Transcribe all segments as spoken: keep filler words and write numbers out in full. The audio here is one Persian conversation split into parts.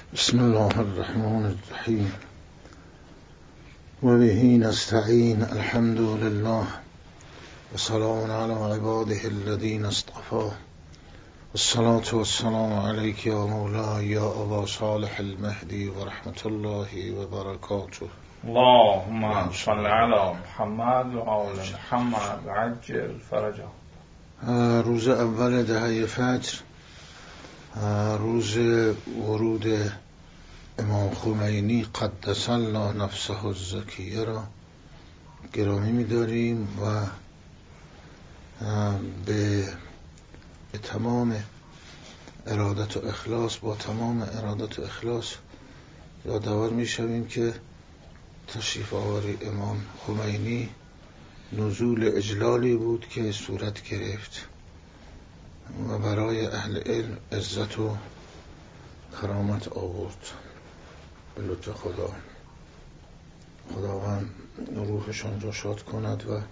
بسم الله الرحمن الرحیم و به نستعین. الحمد لله و سلام علی عباده الذین اصطفى والصلاة والسلام علیک یا مولا یا ابا صالح المهدی و رحمت الله و برکاته. اللهم صل علی محمد و آل محمد و عجل فرجه. روز اول دهه فجر، روز ورود امام خمینی قدس الله نفسه الزکیه را گرامی می‌داریم و به تمام ارادت و اخلاص با تمام ارادت و اخلاص یادآور می‌شویم که تشریف آوری امام خمینی نزول اجلالی بود که صورت گرفت و برای اهل علم عزت و کرامت آورد. به لطف خدا خداوند روحشان را شاد کند و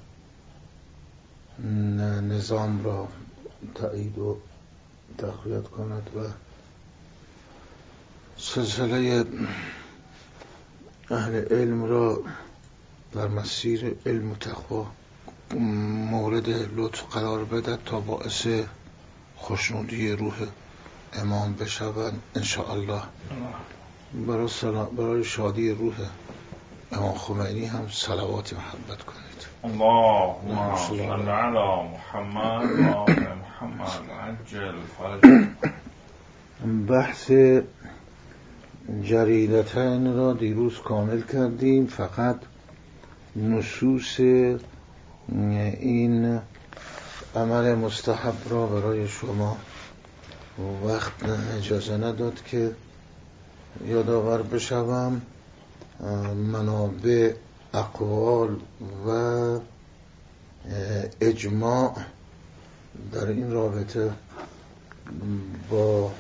نظام را تأیید و تقویت کند و سلسله اهل علم را در مسیر علم و تقوا مورد لطف قرار بدهد تا باعث خوشنودی روح امام بشوند انشاءالله. برای, برای شادی روح امام خمینی هم صلوات محبت کنید. اللهم صل علی محمد و آل محمد عجل فرجه. بحث جریدتین را دیروز کامل کردیم، فقط نصوص این عمل مستحب را برای شما وقت اجازه نداد که یادآور بشوم. منابع، اقوال و اجماع در این رابطه با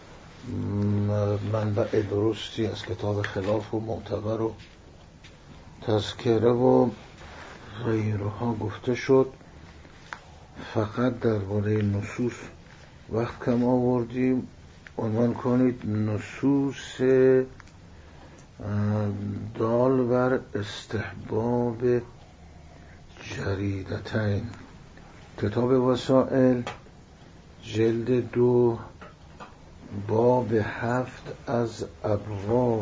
منبع درستی از کتاب خلاف و معتبر و تذکره و غیرها گفته شد. فقط درباره نصوص وقت کم آوردیم. عنوان کنید نصوص دال بر استحباب جریدتین. کتاب وسائل جلد دو باب هفت از ابواب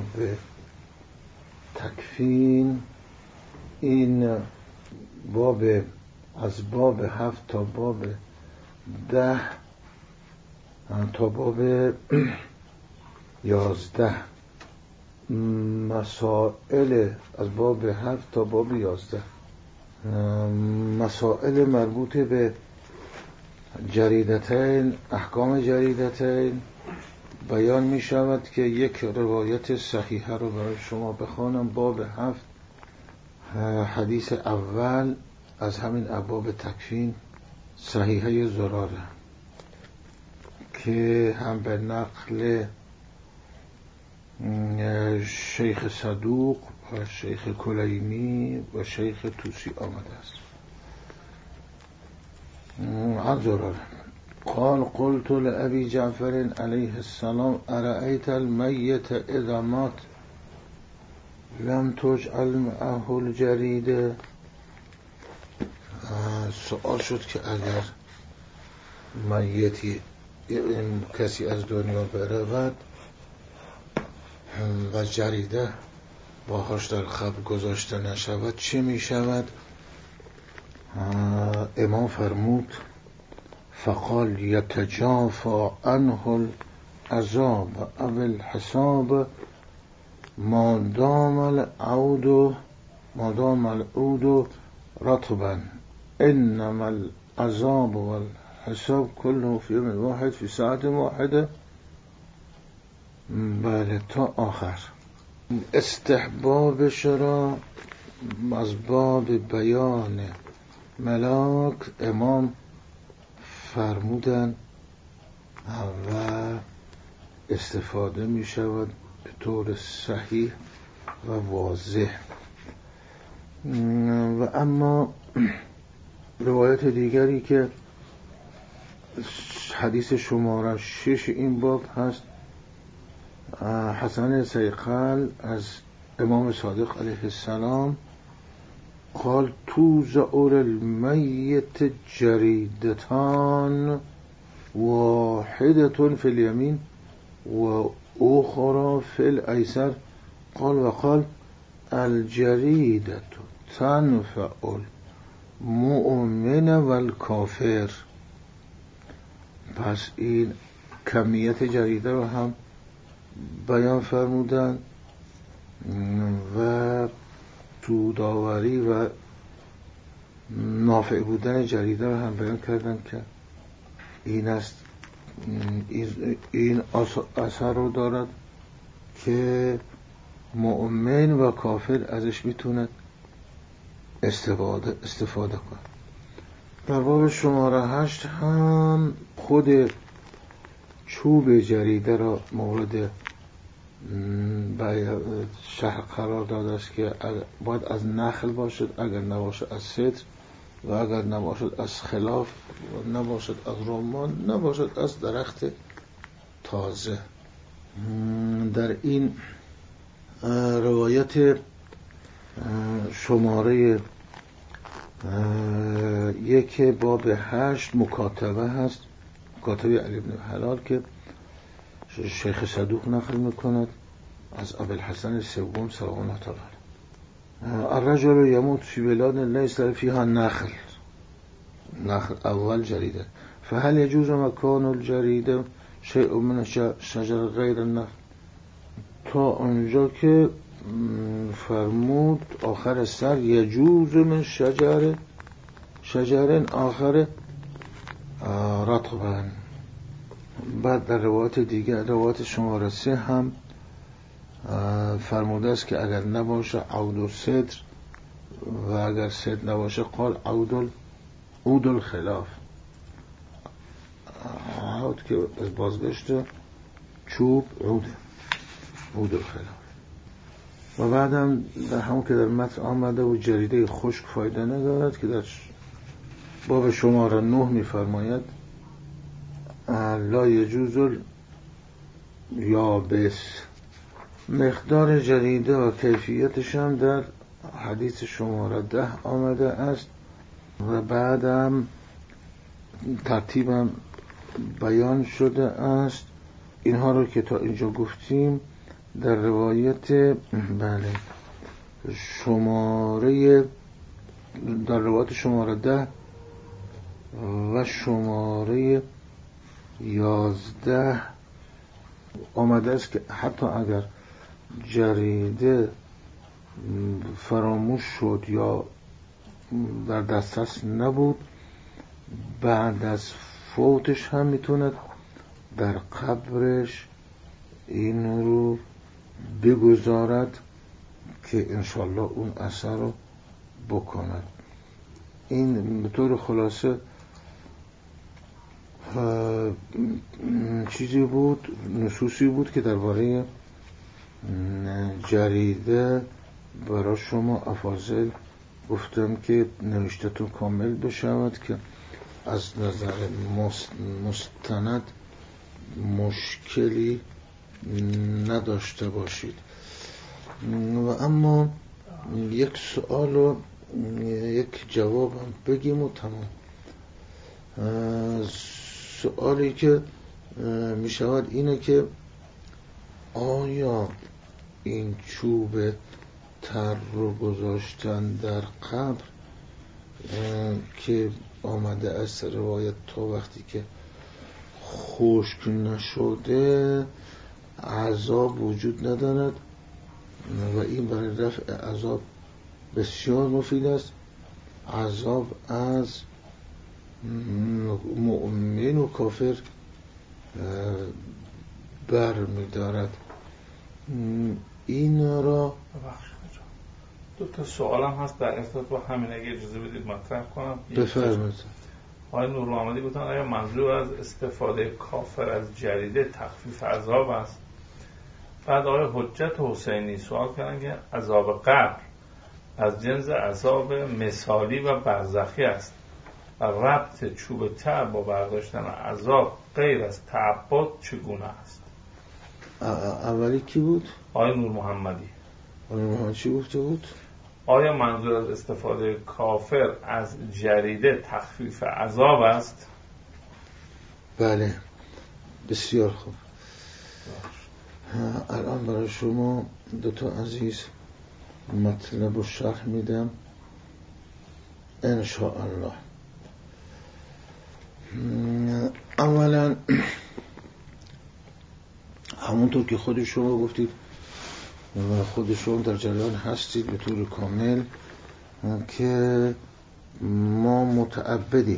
تکفین. این باب از باب هفت تا باب ده تا باب یازده مسائل از باب هفت تا باب یازده مسائل مربوط به جریدتین، احکام جریدتین بیان می شود که یک روایت صحیحه رو برای شما بخوانم. باب هفت، حدیث اول از همین ابواب تکفین، صحیحه زراره که هم به نقل شیخ صدوق و شیخ کلینی و شیخ توسی آمده است. عن زراره قال قلت لأبي جعفر عليه السلام أرأيت الميت إذا مات لم تجعل معه الجريدة. سوال شد که اگر میتی کسی از دنیا برود و جریده باهاش در قبر گذاشته نشود چه می شود؟ امام فرمود فقال یتجافا عنه العذاب او الحساب ما دام العود ما دام العود رطبا انما العذاب والحساب كله في يوم واحد في ساعة واحدة. بله تا آخر. استحبابش را از باب بیان ملاک امام فرمودن و استفاده می شود به طور صحیح و واضح. و اما روایت دیگری که حدیث شماره شش این باب هست حسن صیقل از امام صادق علیه السلام قال توزع المیت جریدتان واحدة في اليمين وأخرى في الأيسر قال وقال الجریدة تنفع المؤمن والکافر. پس این کمیت جریده رو هم بیان فرمودن و سودآوری و نافع بودن جریده رو هم بیان کردن که این است، این اثر رو دارد که مؤمن و کافر ازش میتونه استفاده استفاده کنه. در باب شماره هشت هم خود چوب جریده را مورد شرح قرار داده است که باید از نخل باشد، اگر نباشد از سدر، و اگر نباشد از خلاف، و نباشد از رمان، نباشد از درخت تازه. در این روایت شماره یک باب هشت مکاتبه هست، مکاتبه علی بن حلال که شیخ صدوق نقل میکند از ابوالحسن سوم سلام الله تعالی علیه. الرجل یموت فی بلاد لیس فیها نخل، نخل اول جریده، فهل یجوز مکان الجریده شیء من شجر غیر النخل، تا آنجا که فرمود آخر سر یجوز من شجر شجر آخر رطبا. بعد در روایت دیگه، روایت شماره سه هم فرموده است که اگر نباشه عود الصدر و اگر صدر نباشه قال عود عود الخلاف، عود که از بازگشت چوب عوده، عود الخلاف. و بعدم در همون که در متن آمده و جریده خشک فایده ندارد که در باب شماره نه میفرماید لا یجوز یابس. مقدار جریده و کیفیتش هم در حدیث شماره ده آمده است و بعدم ترتیبم بیان شده است. اینها رو که تا اینجا گفتیم در روایت بله شماره در روایت شماره ده و شماره یازده آمده است که حتی اگر جریده فراموش شد یا در دسترس نبود، بعد از فوتش هم میتوند در قبرش این رو بگذارد که انشالله اون اثر رو بکند. این به طور خلاصه چیزی بود، نصوصی بود که درباره جریده برای شما افاضل گفتم که نوشتتون کامل بشود که از نظر مستند مشکلی نداشته باشید. و اما یک سوال و یک جواب هم بگیم و تمام. سوالی که می شود اینه که آیا این چوب تر رو گذاشتن در قبر که آمده از روایت تا وقتی که خشک نشده عذاب وجود ندارد و این برای رفع عذاب بسیار مفید است، عذاب از مؤمن و کافر بر می دارد. این را دو تا سوالم هست در ارتباط با همین، اگه اجازه بدید مطرح کنم. بفرمایید. آقای نورآمدی گفتن آیا منظور از استفاده کافر از جریده تخفیف عذاب است؟ بعد آقای حجت حسینی سوال کردن که عذاب قبر از جنس عذاب مثالی و برزخی است و ربط چوب تر با برداشتن عذاب غیر از تعبد چگونه است؟ اولی کی بود؟ آقای نور محمدی. آقای نور محمدی چی گفته بود؟ آیا منظور از استفاده کافر از جریده تخفیف عذاب است؟ بله، بسیار خوب. الان برای شما دو تا عزیز مطلب رو شرح میدم ان شاء الله. اولا همونطور که خود شما گفتید و خود شما در جریان هستید به طور کامل که ما متعبدیم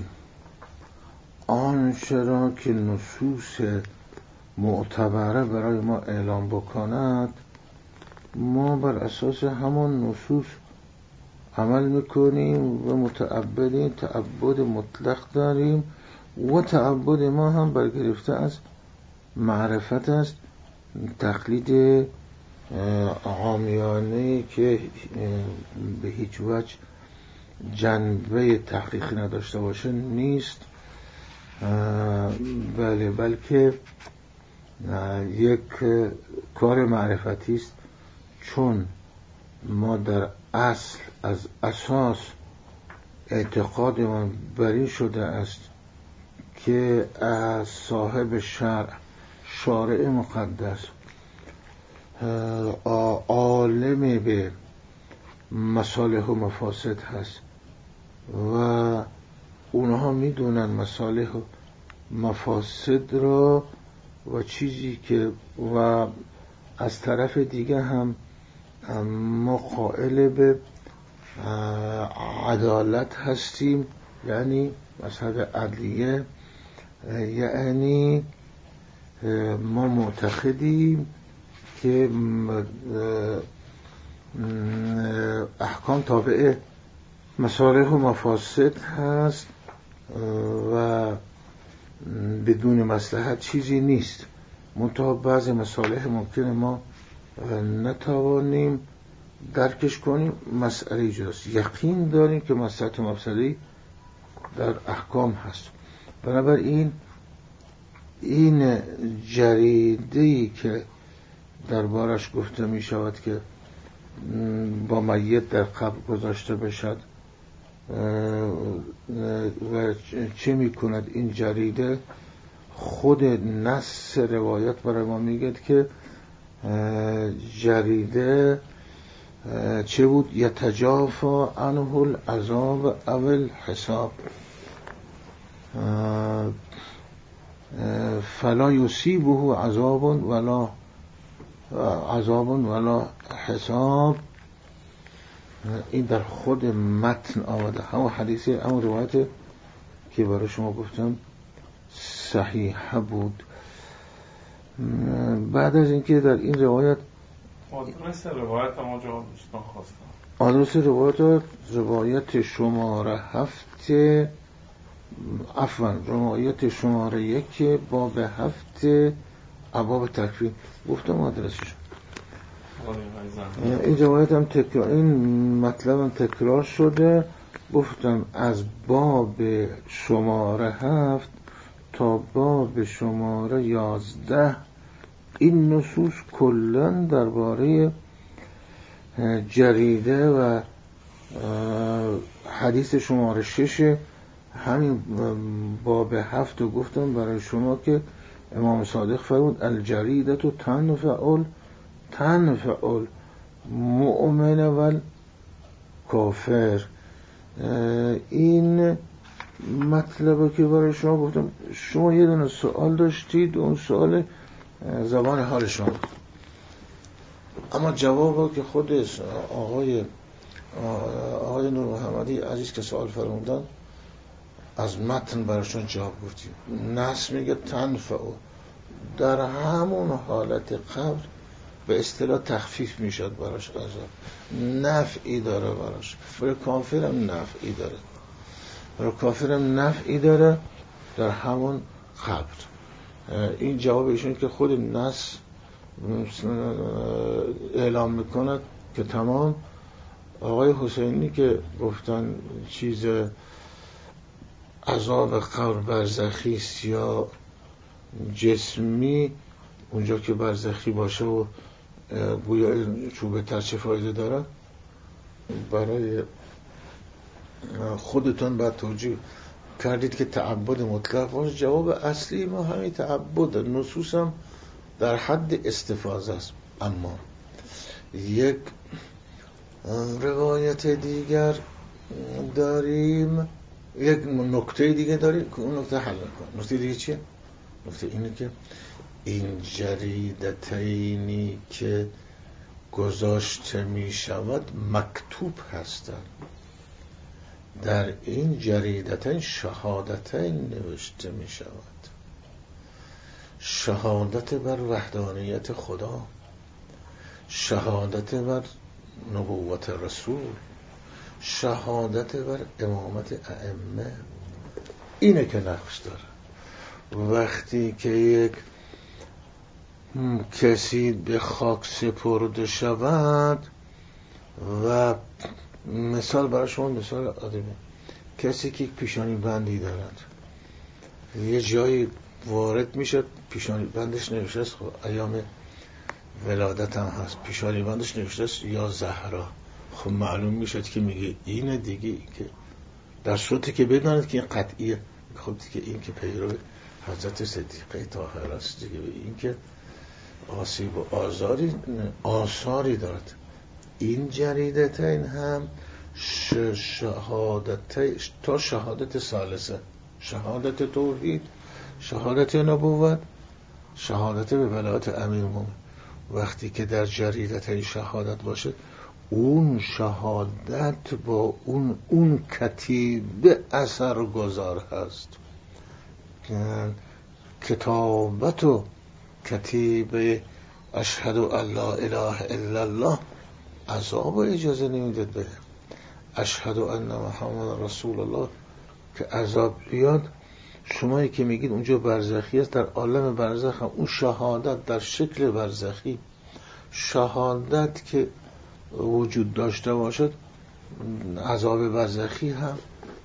آنچه را که نصوص معتبره برای ما اعلام بکند ما بر اساس همان نصوص عمل میکنیم و متعبدیم، تعبد مطلق داریم و تعبد ما هم برگرفته از معرفت است، تقلید عامیانه که به هیچ وجه جنبه تحقیقی نداشته باشه نیست، بله بلکه یک کار معرفتی است، چون ما در اصل از اساس اعتقادمان بر این شده است که از صاحب شرع شارع مقدس عالم به مصالح و مفاسد هست و اونها میدونن مصالح و مفاسد را و چیزی که و از طرف دیگه هم ما قائل به عدالت هستیم، یعنی مذهب عدلیه، یعنی ما معتقدیم که احکام تابع مصالح و مفاسد هست و بدون مصلحت چیزی نیست. منتها بعضی مصالح ممکنه ما نتوانیم درکش کنیم، مسئله جاست. یقین داریم که مصلحت و مفسدی در احکام هست. بنابراین این جریده‌ای که دربارش گفته می شود که با میت در قبر گذاشته بشد و چه می کند این جریده، خود نص روایت برای ما میگه که جریده چه بود؟ یتجافا عنه العذاب او الحساب فلا یصیبه عذاب ولا عذاب ولا حساب. این در خود متن آمده، همون حدیث همون روایت که برای شما گفتم صحیح بود. بعد از اینکه در این روایت آدرس روایت ما جواب دوستان خواستم، آدرس روایت روایت شماره هفت عفوا روایت شماره یک باب هفت ابواب تکفیر گفتم آدرسش. این روایت هم تکرار، این مطلب هم تکرار شده. گفتم از باب شماره هفت تا باب شماره یازده این نصوص کلن درباره جریده و حدیث شماره شش همین باب هفت رو گفتم برای شما که امام صادق فرمود الجریده تو تنفعل تنفعل مؤمن و کافر. این مطلبه که برای شما گفتم. شما یه دونه سوال داشتید، اون سوال زبان حال شما، اما جوابه که خود آقای آقای نور محمدی عزیز که سوال فرمودن از متن براشون جواب گفتیم. نص میگه تنفع در همون حالت قبل به اصطلاح تخفیف میشد براش عذاب، نفعی داره براش. برای کافر هم نفعی داره، برای کافر هم نفعی داره در همون قبر. این جواب ایشون که خود نص اعلام میکند که تمام. آقای حسینی که گفتن چیز عذاب قبر برزخی است یا جسمی، اونجا که برزخی باشه و گویا چوبه تر چه فایده داره؟ برای خودتون باید توجیه کردید که تعبد مطلق باشه. جواب اصلی ما همین تعبد، نصوص هم در حد استفاضه است. اما یک روایت دیگر داریم، یک نکته دیگه داریم که اون نکته حل کنه. نکته دیگه چیه؟ نکته اینه که این جریدتینی که گذاشته می شود مکتوب هستند. در این جریدتین شهادتین نوشته می شود. شهادت بر وحدانیت خدا، شهادت بر نبوت رسول، شهادت بر امامت ائمه. اینه که نقش داره. وقتی که یک کسی به خاک سپرده شود و مثال برای شما مثال آدمی، کسی که پیشانی بندی دارد یه جایی وارد میشه، پیشانی بندش نوشته است، خب ایام ولادت هم هست، پیشانی بندش نوشته است یا زهرا، خب معلوم میشد که میگه اینه دیگه، این که در صورتی که بداند که این قطعیه، خب دیگه این که پیرو حضرت صدیقه طاهره است دیگه، این که آسیب و آزاری آثاری دارد. این جریدتین هم شهادت تا شهادت ثالثه، شهادت توحید، شهادت نبوت، شهادت به ولایت امیرالمومنین. وقتی که در جریدتین شهادت باشه، اون شهادت با اون اون کتیبه اثر گذار هست. کتابت و کتیبه اشهد ان لا اله الا الله عذاب اجازه نمیداد به اشهد ان محمد رسول الله که عذاب بیاد. شمایی که میگید اونجا برزخی است، در عالم برزخ هم اون شهادت در شکل برزخی، شهادت که وجود داشته باشد، عذاب برزخی هم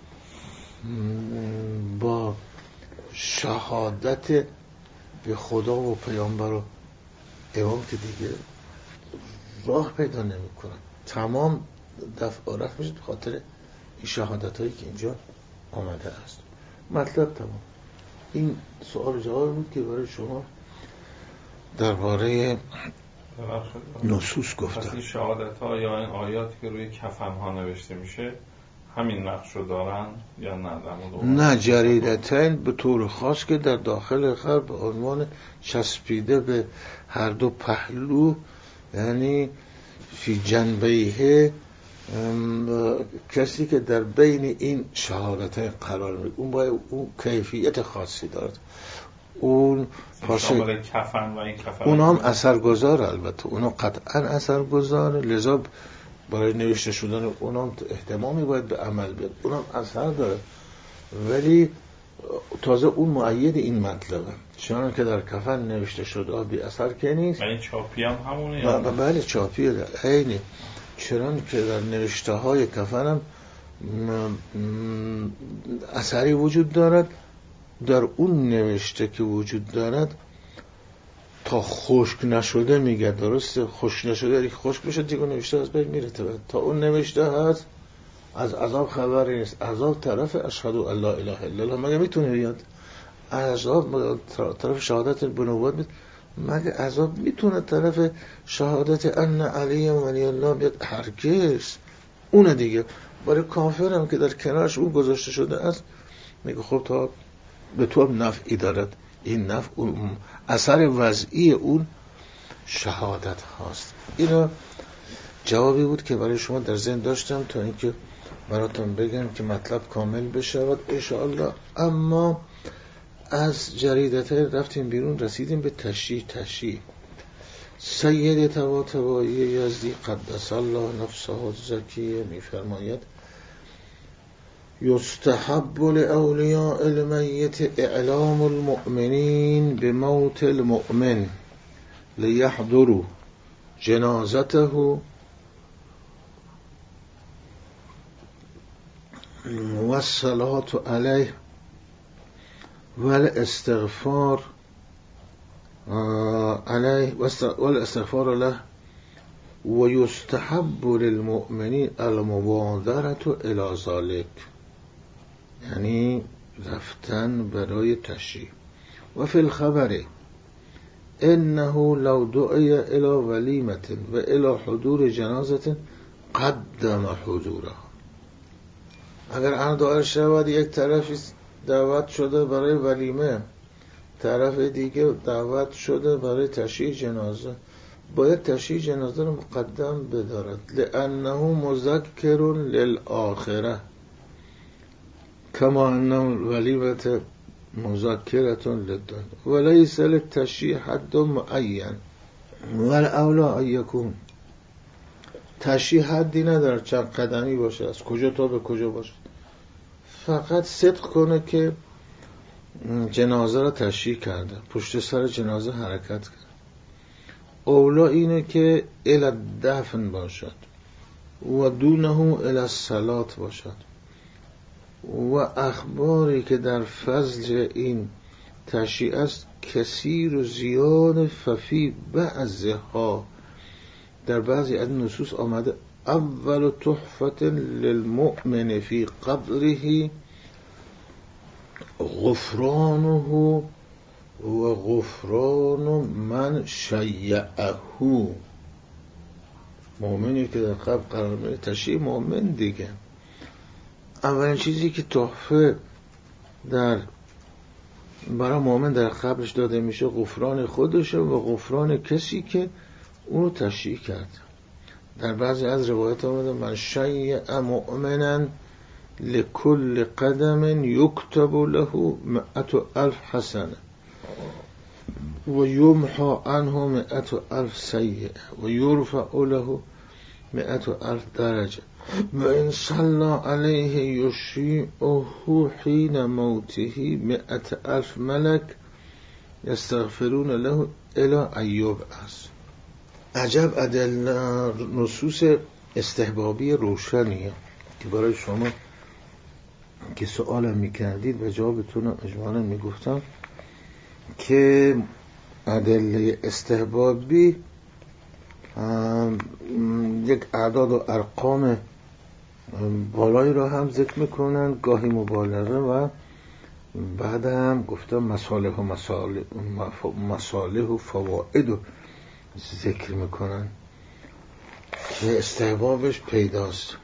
با شهادت به خدا و پیامبر و امام که دیگه راه پیدا نمی کنن، تمام دفع رفت میشه به خاطر این شهادت هایی که اینجا آمده است. مطلب تمام. این سوال جواب بود که برای شما درباره نصوص گفتم. پس این شهادت ها یا این آیاتی که روی کفن ها نوشته میشه همین نقش رو دارن یا نه؟ نه، جریدتین به طور خاص که در داخل خر به عنوان چسبیده به هر دو پهلو، یعنی فی جنبیه، کسی که در بین این شهادتین قرار میگه اون باید اون کیفیت خاصی دارد. اون شامل کفن و این کفن اون هم اثرگذار، البته اون هم قطعا اثرگذاره، لذا برای نوشته شدن اون هم اهتمامی باید به عمل بیاد، اون هم اثر داره، ولی تازه اون مؤید این مطلبه، چون که در کفن نوشته شده بی اثر که نیست. این چاپی هم همونه یا نه؟ بله چاپیه عینی، چون که در نوشته های کفن هم اثری وجود دارد. در اون نوشته که وجود دارد تا خشک نشده میگه، درسته؟ خشک نشده یعنی خشک بشه دیگه نوشته از بین میره. تا اون نوشته هست از عذاب خبری نیست. عذاب طرف اشهد ان لا اله الا الله مگه میتونه بیاد؟ عذاب طرف شهادت بنبوت بیاد مگه عذاب میتونه طرف شهادت ان علی ولی الله بیاد؟ هرگز. اون دیگه برای کافر هم که در کنارش اون گذاشته شده است میگه خب تا به تو هم نفعی دارد، این نفع اون اثر وضعی اون شهادت هاست. اینا جوابی بود که برای شما در ذهن داشتم تا اینکه براتون بگم که مطلب کامل بشود انشاءالله. اما از جریدت رفتیم بیرون، رسیدیم به تشریح. تشریح سید طباطبایی یزدی قدس الله نفسه الزکیه میفرماید یستحب لأولیاء المیت اعلام المؤمنین بموت المؤمن لیحضروا جنازته والصلاة علیه والاستغفار علیه و الاستغفار له و یستحب للمؤمنین المبادرة الی ذلک، یعنی رفتن برای تشریع. و فی الخبر انه لو دعی الی ولیمة و الی حضور جنازة قدم حضورها، اگر آن دعا شود یک طرفی دعوت شده برای ولیمه، طرف دیگه دعوت شده برای تشییع جنازه، باید تشییع جنازه رو مقدم بدارد، لانه مذکر للآخره کما انه ولیمة مذکرة للدنیا ولیس للتشییع حد معین والاولی ان یکون. تشییع حدی نداره چند قدمی باشه، از کجا تا به کجا باشه، فقط صدق کنه که جنازه را تشییع کرده، پشت سر جنازه حرکت کرده. اولا اینه که الی الدفن باشد و دونه الی الصلاة باشد. و اخباری که در فضل این تشییع است کثیر و زیاد، ففی بعضها، در بعضی از نصوص آمده اول تحفة للمؤمن فی قبره غفرانه و غفران من شیعه. مؤمنی که در قبر قرار میره تشییع مؤمن دیگه. اولین چیزی که تحفه در برای مؤمن در قبرش داده میشه غفران خودشه و غفران کسی که اونو تشییع کرد. در بعضی از روایت آمده من شیع مؤمنا لكل قدم یکتب له مئت الف حسنه و یمحى عنه مئت الف سیئه و یرفع له مئت الف درجه و ان صلى علیه یشیعه حین موته مئت الف ملک یستغفرون له الی ایوب است. عجب ادله نصوص استحبابی روشنیه که برای شما که سوالم میکردید و جوابتون اجمالا میگفتم که ادله استحبابی یک اعداد و ارقام بالایی رو هم ذکر میکنن، گاهی مبالغه، و بعد هم گفتم مصالح و مصالح, مصالح و فواید رو ذکر میکنن که استحبابش پیداست.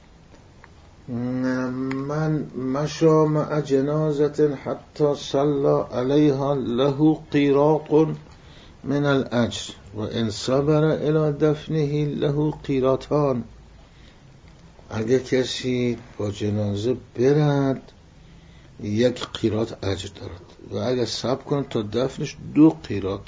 من مشى مع جنازة حتى صلى عليها له قيراط من الأجر و ان صبر الى دفنه له قيراطان. اگه کسی با جنازه برد یک قیراط اجر دارد و اگه صبر کنه تا دفنش دو قیراط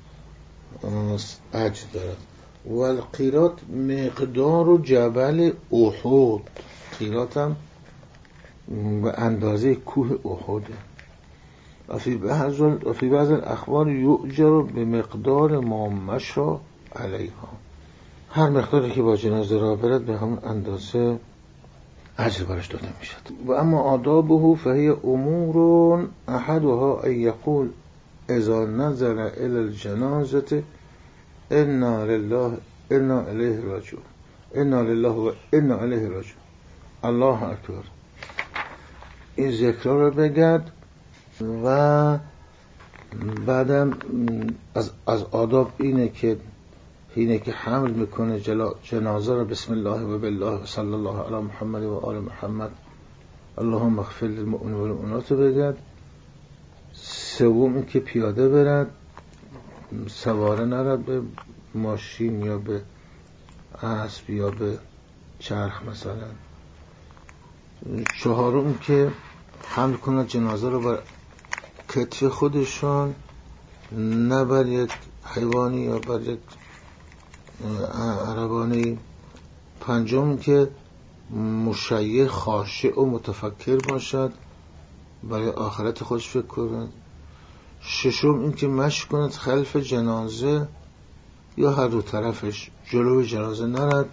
اجر دارد. و القیراط مقدار جبل احد، قیراط هم به اندازه کوه احده. و فی بعض الاخبار یؤجر به مقدار ما مشى علیها، هر مقداری که با جنازه را برد به همون اندازه اجر برش داده میشد. و اما آدابه فهی امور احدها ان یقول اذا نزل الى الجنازه انا لله انا الیه راجعون انا لله و انا الیه راجعون الله اکبر. این ذکرها رو بگرد و بعدم از, از آداب اینه که اینه که حمل میکنه جنازه رو بسم الله و بالله و صلی الله علی محمد و آل محمد اللهم اغفر للمؤمنین والمؤمنات بگرد. سوم این که پیاده برد، سواره نرد به ماشین یا به اسب یا به چرخ مثلا. چهارم که حمل کنه جنازه رو بر کتف خودشان، نه بر یک حیوانی یا بر یک عربانی. پنجم که مشیع خاشع و متفکر باشد، برای آخرت خودش فکر کند. ششم این که مشی کند خلف جنازه یا هر دو طرفش، جلوی جنازه نرد.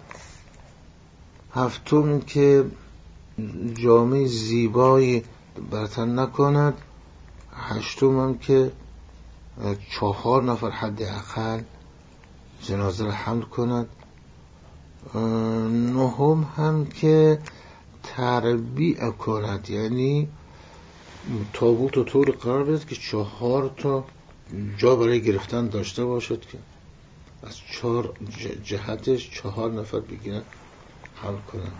هفتم این که جامه زیبایی برتن نکند. هشتم هم که چهار نفر حداقل جنازه را حمل کند. نهم هم که تربیع کند، یعنی تابوت و طور قرار بدهد که چهار تا جا برای گرفتن داشته باشد که از چهار جهتش چهار نفر بگیرن حمل کنند.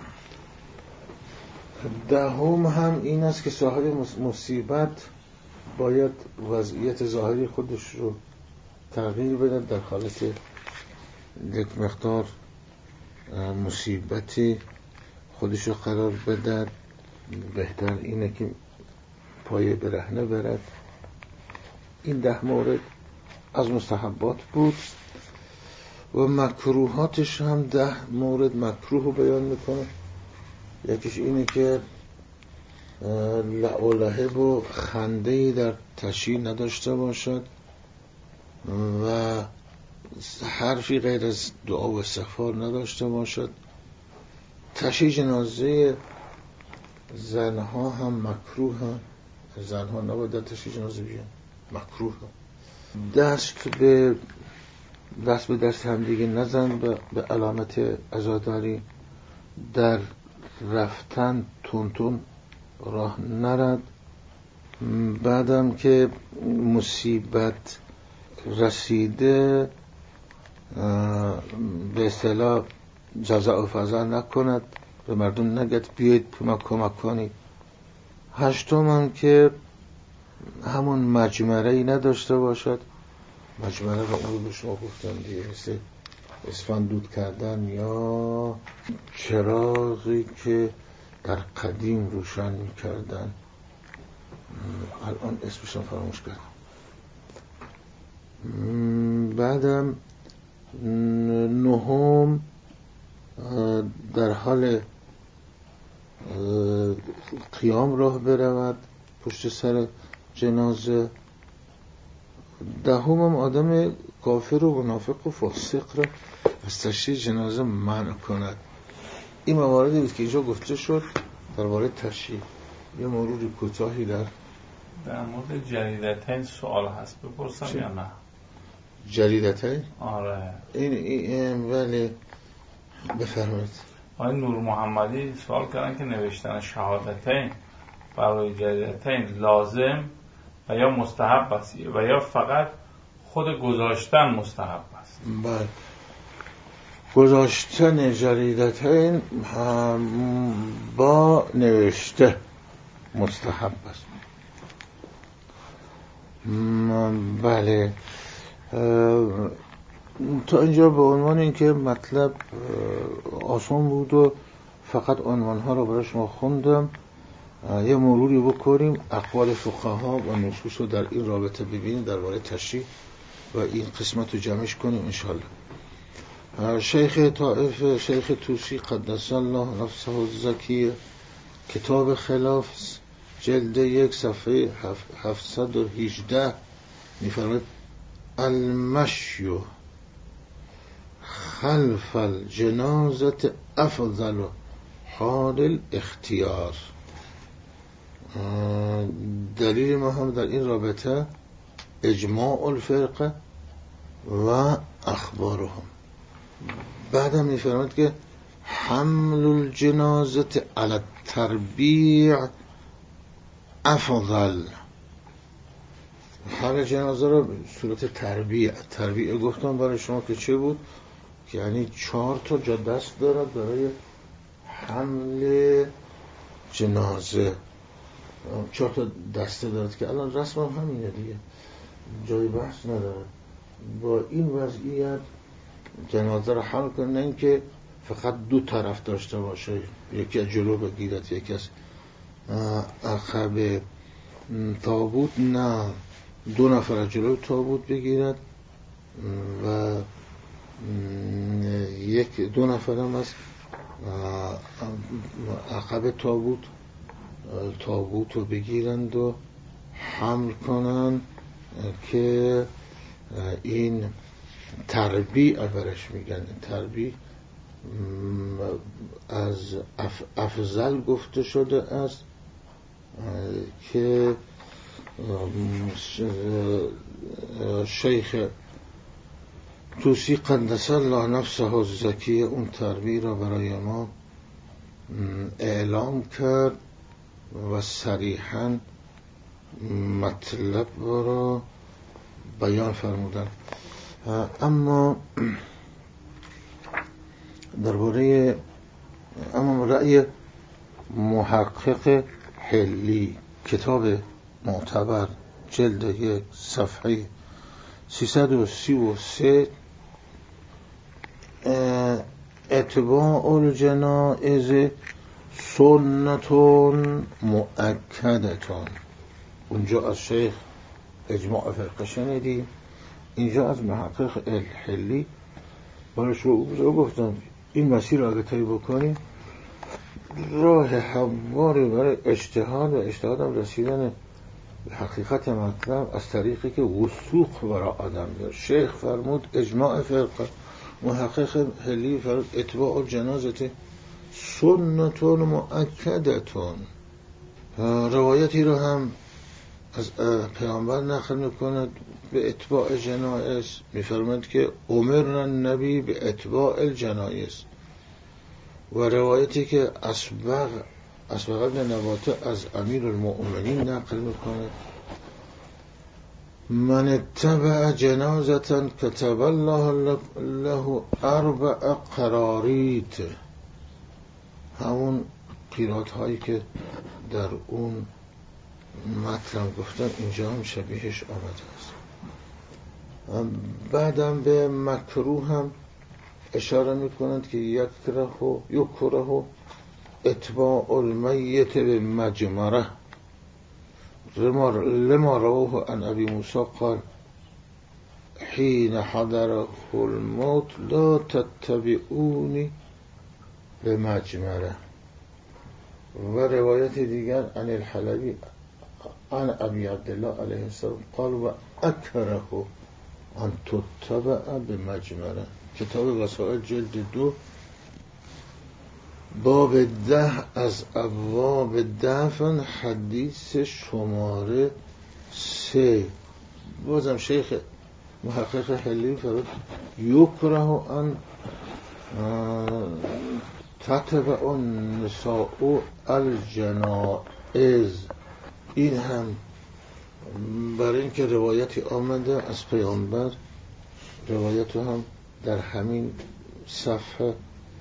دهم هم این است که صاحب مصیبت باید وضعیت ظاهری خودش رو تغییر بدن در حالت یک مقدار مصیبتی خودش رو قرار بدن. بهتر اینه که پای برهنه برد. این ده مورد از مستحبات بود و مکروهاتش هم ده مورد مکروه رو بیان میکنه. یکیش اینه که لعب و لهب و خنده‌ای در تشییع نداشته باشد و حرفی غیر از دعا و استغفار نداشته باشد. تشییع جنازه زنها هم مکروه هم. زنها نباید تشییع جنازه بیان، مکروه هم. دست به دست به دست هم دیگه نزن به علامت عزاداری. در رفتن تون تون راه نرد. بعدم که مصیبت رسیده به اصطلاح جزع و فضل نکند، به مردم نگد بیایید ما کمک کنید. هشتم هم که همون مجمره نداشته باشد. مجمره رو اون به شما گفتم دیگه، مثل اسفند دود کردن یا چراغی که در قدیم روشن می‌کردن، الان اسمشون فراموش کردم. بعدم نهم در حال قیام راه برود پشت سر جنازه. دهم هم آدم کافر و منافق و فاسق را از تشییع جنازه منع کند. این مواردی بود که اینجا گفته شد درباره تشییع. یه مروری کوتاهی در در مورد جریدتین سوال هست بپرسم چه؟ یا نه؟ جریدتین؟ آره این, این ولی بفرمایید. آقای نور محمدی سوال کردن که نوشتن شهادتین برای جریدتین لازم و یا مستحب است و یا فقط خود گذاشتن مستحب است؟ بله، گذاشتن جریدتین با نوشته مستحب است. بله، تا اینجا به عنوان اینکه مطلب آسان بود و فقط عنوانها رو برای شما خوندم، یه مروری بکنیم اقوال فقها و نصوص رو در این رابطه ببینیم درباره تشریح و این قسمت رو جمعش کنیم انشاءالله. شیخ طائف شیخ توسی قدس الله نفسه الزکی، کتاب خلاف جلد یک صفحه هفتصد و هجده می‌فرماید المشی خلف الجنازه افضل حال الاختیار. دلیل ما هم در این رابطه اجماع الفرقه و اخبارهم. بعدم می‌فرماید که حمل الجنازه علی التربیع افضل. حمل جنازه رو صورت تربیع تربیع گفتم برای شما که چه بود، که یعنی چهار تا جا دست دارد برای حمل جنازه. چهار تا دسته دارد که الان رسم هم همینه دیگه، جای بحث نداره. با این وضعیت جنازه رو حمل کنن، نه اینکه فقط دو طرف داشته باشه، یکی از جلو بگیرد یکی از عقب تابوت، نه، دو نفر از جلو تابوت بگیرد و یک دو نفر هم از عقب تابوت تابوت رو بگیرند و حمل کنند که این تربیع برش میگن. تربیع از افضل گفته شده است که شیخ توسی قدس الله نفسه الزکی اون تربیه را برای ما اعلام کرد و صریحاً مطلب را بیان فرمودن. اما درباره اما رأی محقق حلی، کتاب معتبر، جلد یک، صفحه سیصد و سی و سه، اتباع الجنائز سنتون مؤکدتون، اونجا از شیخ اجماع فرقه شنیدیم، اینجا از محقق الحلی برش رو گفتم این مسیر را اگه طی بکنیم راه همواری برای اجتهاد و اجتهاد هم رسیدن به حقیقت مطلب از طریقی که وثوق برای آدم بیاره. شیخ فرمود اجماع فرقه، محقق حلی فرمود اتباع الجنازه سنتون مؤکدتون. روایتی رو هم از پیامبر نقل میکند به اتباع جنائز، میفرماید که امرنا النبی به اتباع الجنائز. و روایتی که اسبغ اسبغ بن نباته از امیر المؤمنین نقل میکنه من اتبع جنازة کتب الله له اربع قراریت، همون قیرات هایی که در اون مطلب گفتن اینجا هم شبیهش آمده است. بعدم به مکروه هم اشاره میکنند که یکره و یکره اتباع المیت به مجمره لما رواه عن ابی موسی قال حین حضره الموت لا تتبعونی به مجمره. و روایت دیگر عن الحلبی عن ابی عبدالله علیه السلام قال و اکره ان تتبع به مجمره. کتاب وسائل جلد دو باب ده از ابواب دفن حدیث شماره سه. بازم شیخ محقق حلی فرد یکره ان تتبع النساء الجنائز. این هم برای اینکه روایتی آمده از پیامبر، روایت هم در همین صفحه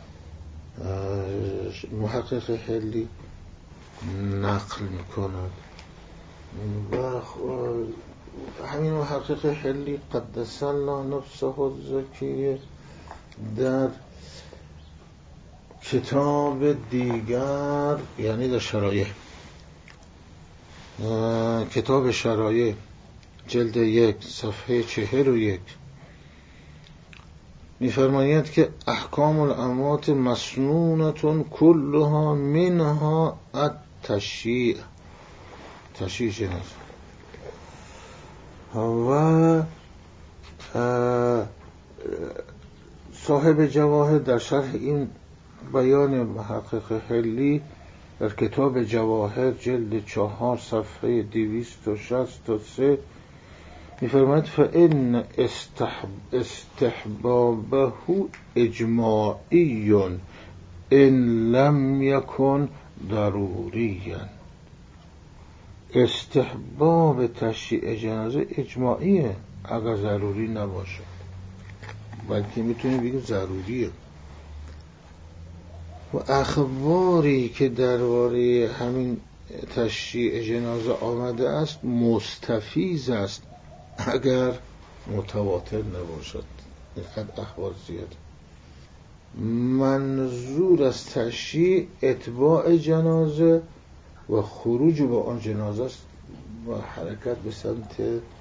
محقق حلی نقل میکند. و همین محقق حلی قدس الله نفسه الزکیه در کتاب دیگر، یعنی در شرایع، کتاب شرایع جلد یک صفحه چهل و یک می‌فرماید که احکام الاموات مسنونتون کلها منها التشییع، تشییع جنازه. و صاحب جواهر در شرح این بیان محقق حلی در کتاب جواهر جلد چهار صفحه دویست و شصت و سه می‌فرماید فإن استحبابه اجماعی ان لم یکن ضروریا. استحباب تشییع جنازه اجماعیه اگر ضروری نباشه، بلکه میتونیم بگیم ضروریه. و اخباری که درباره همین تشییع جنازه آمده است مستفیض است اگر متواتر نباشد. اینقدر اخبار زیاده. منظور از تشییع اتباع جنازه و خروج با آن جنازه است و حرکت به سمت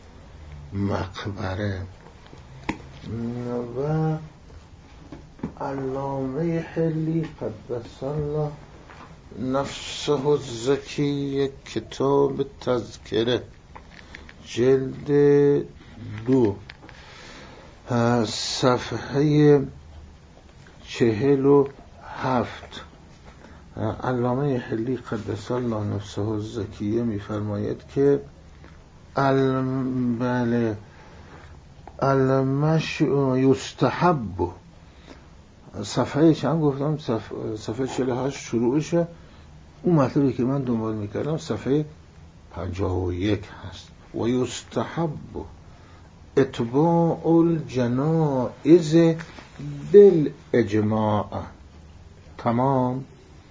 مقبره. و علامه حلی قدس الله نفسه الزکی کتاب تذکره جلد دو صفحه چهل و هفت علامه حلی قدس الله نفسه الزکیه می‌فرماید که بله المشی یستحب. صفحه چند گفتم؟ صفحه, صفحه چهل و هشت شروعشه. اون مطلبی که من دنبال میکردم صفحه پنجاه و یک هست. و یستحب اتباع الجنائز بالاجماع. تمام.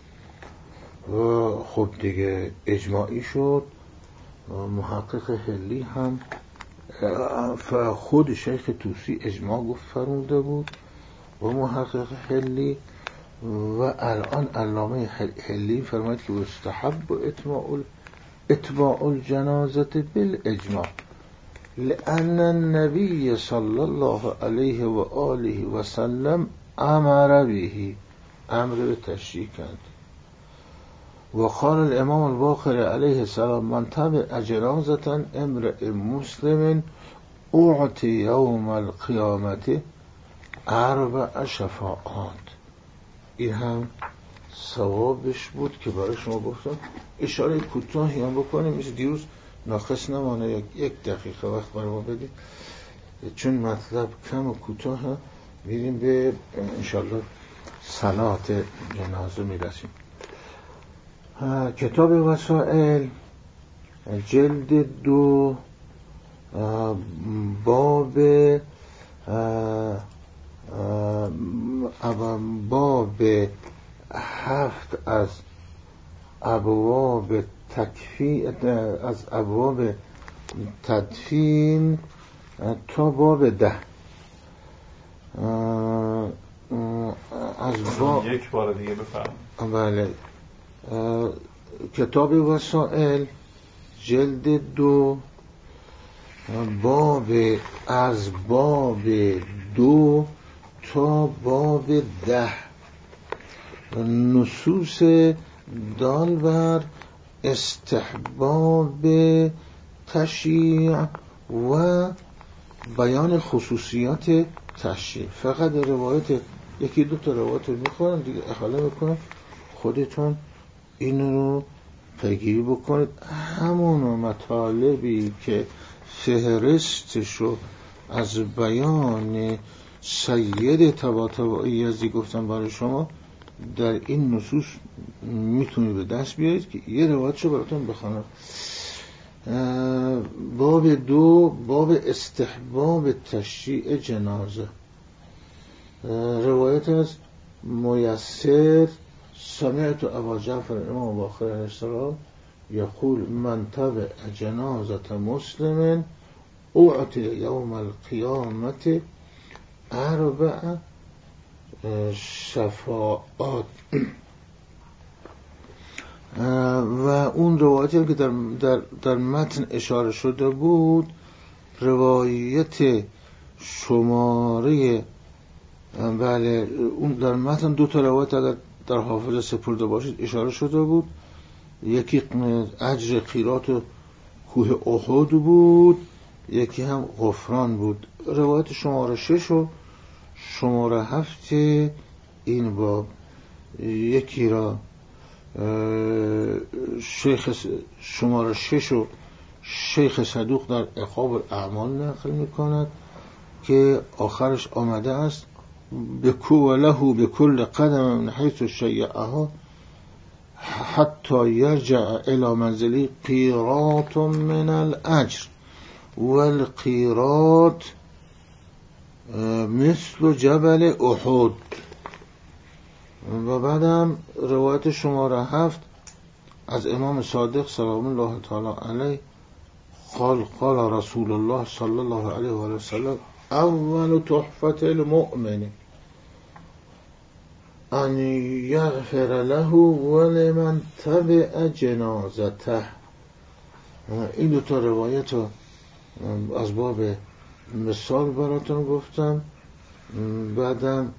و خب دیگه اجماعی شد. محقق حلی هم خود شیخ طوسی اجماع گفت فرموده بود و محقق حلی، و الان علامه حلی فرماید که مستحب اتباع اتباع الجنازه بالاجماع لأن النبي صلی الله علیه و آله و سلم امر به، امر به تشریع کرد. و قال الامام الباقر علیه السلام من تبع جنازة امرئ مسلم اعطی یوم القیامت اربع شفاعات. این هم ثوابش بود که برای شما گفتم. اشاره کوتاهی هم بکنیم، مثل دیروز ناقص نمانه، یک دقیقه وقت برای ما بدید چون مطلب کم و کوتاه. میریم به انشالله صلات جنازه میرسیم. کتاب وسائل جلد دو باب باب هفت از ابواب تکفین، از ابواب تدفین تا باب ده. از باب یک بار دیگه بفهم. بله. کتاب وسائل جلد دو باب از باب دو تا باب ده نصوص دال بر استحباب تشییع و بیان خصوصیات تشییع. فقط روایت یکی دو تا روایت رو میخورم دیگه، اخاله میکنم خودتون این رو پیگیری بکنید. همون مطالبی که فهرستشو از بیان سید طباطبایی یزدی گفتم برای شما در این نصوص میتونید به دست بیارید که یه روایتشو براتون بخونم. باب دو باب استحباب تشییع جنازه. روایت از میسر سمعت ابا جعفر امام باقر علیه السلام یقول من تبع جنازة مسلم اعطی یوم القیامت اربع شفاعات. و اون روایتی که در, در, در متن اشاره شده بود روایت شماره، بله اون در متن دو تا روایت اگر در حافظه سپرده باشید اشاره شده بود. یکی اجر قیرات و کوه احد بود، یکی هم غفران بود. روایت شماره شش و شماره هفت این باب. یکی را شیخ شماره شش و شیخ صدوق در عقاب الاعمال نقل میکند که آخرش آمده است بکو و له بكل قدم من حيث شيعها حتى يرجع الى منزله قيراط من الاجر والقيراط مثل جبل احد. و بعدم روایت شماره هفت از امام صادق سلام الله تعالی علیه قال قال رسول الله صلی الله علیه و وسلم اول تحفة المؤمن ان یغفر له ولمن تبع جنازته. این دو تا روایت رو از باب مثال براتون گفتم. بعدم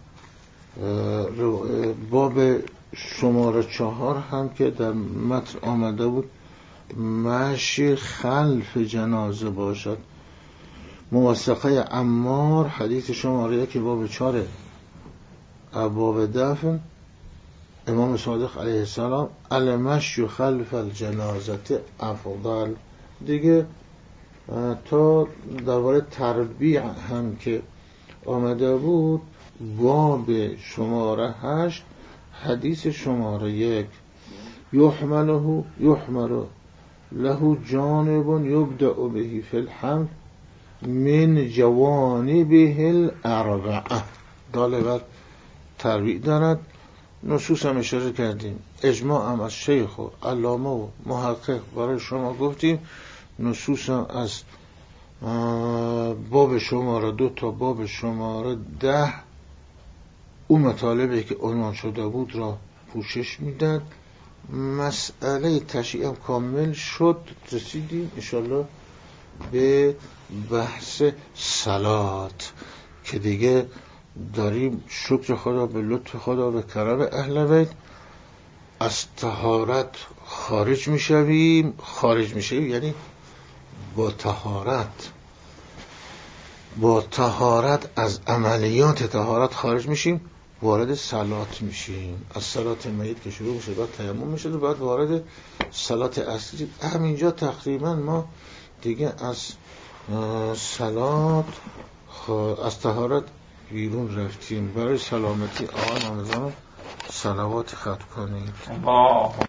باب شماره چهار هم که در متن آمده بود مشی خلف جنازه باشد. موثقه عمار حدیث شماره که باب چهار ابواب دفن امام صادق علیه السلام المشی خلف الجنازه افضل. دیگه تا درباره تربیع هم که آمده بود، باب شماره هشت حدیث شماره یک، یحمله یحمل له جانب یبدأ به فی الحمل من جوانبه الاربعه. داله بر تربیع دارد. نصوص هم اشاره کردیم، اجماع هم از شیخ و علامه و محقق برای شما گفتیم. نصوص هم از باب شماره دو تا باب شماره ده اون مطالبی که عنوان شده بود را پوشش میداد. مسئله تشییع هم کامل شد. رسیدیم انشالله به بحث صلات که دیگه داریم شکر خدا به لطف خدا به کرم اهل بیت از طهارت خارج میشویم. خارج میشویم یعنی با طهارت با طهارت از عملیات طهارت خارج میشیم، وارد صلات میشیم. از صلات میت که شروع میشه بعد تیمم میشه و بعد وارد صلات اصلی. همینجا تقریبا ما دیگه از صلات از طهارت بیرون رفتیم. برای سلامتی آقای نامزان صلوات ختم کنید.